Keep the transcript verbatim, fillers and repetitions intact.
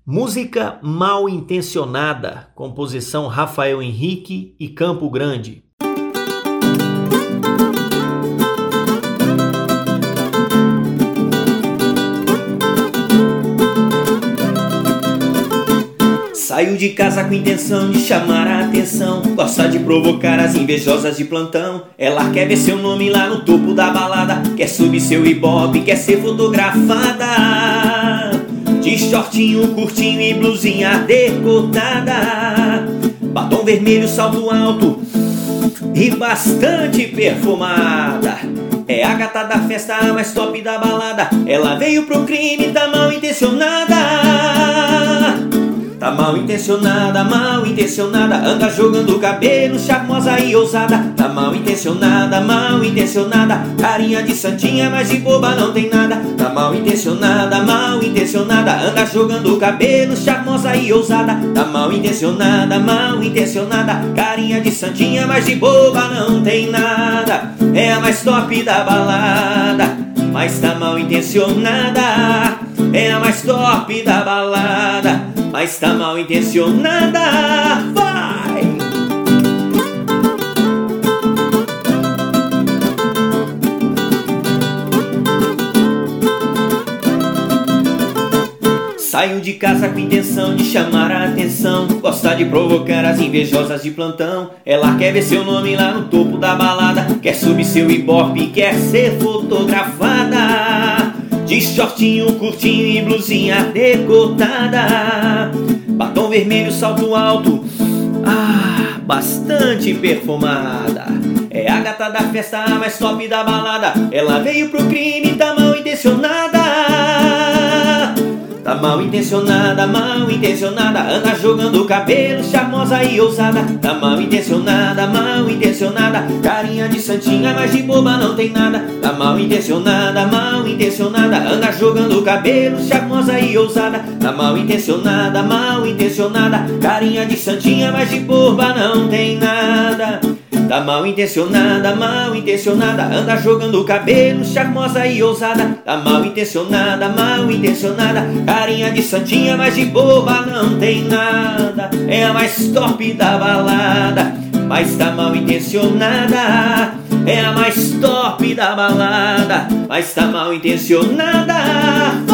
Música Mal Intencionada, composição Rafael Henrique e Campo Grande. Saiu de casa com intenção de chamar a atenção, gosta de provocar as invejosas de plantão. Ela quer ver seu nome lá no topo da balada, quer subir seu ibope, quer ser fotografada. De shortinho curtinho e blusinha decotada, batom vermelho, salto alto e bastante perfumada. É a gata da festa, a mais top da balada. Ela veio pro crime, tá mal intencionada. Tá mal intencionada, mal intencionada. Anda jogando cabelo, charmosa e ousada. Tá mal intencionada, mal intencionada. Carinha de santinha, mas de boba não tem nada. Tá mal intencionada, mal intencionada. Anda jogando cabelo, charmosa e ousada. Tá mal intencionada, mal intencionada. Carinha de santinha, mas de boba não tem nada. É a mais top da balada, mas tá mal intencionada. É a mais top da balada, mas tá mal intencionada. Vai! Saiu de casa com intenção de chamar a atenção, gosta de provocar as invejosas de plantão. Ela quer ver seu nome lá no topo da balada, quer subir seu ibope, quer ser fotografada. De shortinho curtinho e blusinha decotada, batom vermelho, salto alto, ah, bastante perfumada. É a gata da festa, a mais top da balada. Ela veio pro crime, tá mal intencionada. Tá mal intencionada, mal intencionada. Anda jogando cabelo, charmosa e ousada. Tá mal intencionada, mal intencionada. Carinha de santinha, mas de boba não tem nada. Tá mal intencionada, mal intencionada. Anda jogando cabelo, charmosa e ousada. Tá mal intencionada, mal intencionada. Carinha de santinha, mas de boba não tem nada. Tá mal intencionada, mal intencionada. Anda jogando cabelo, charmosa e ousada. Tá mal intencionada, mal intencionada. Carinha de santinha, mas de boba não tem nada. É a mais top da balada, mas tá mal intencionada. É a mais top da balada, mas tá mal intencionada.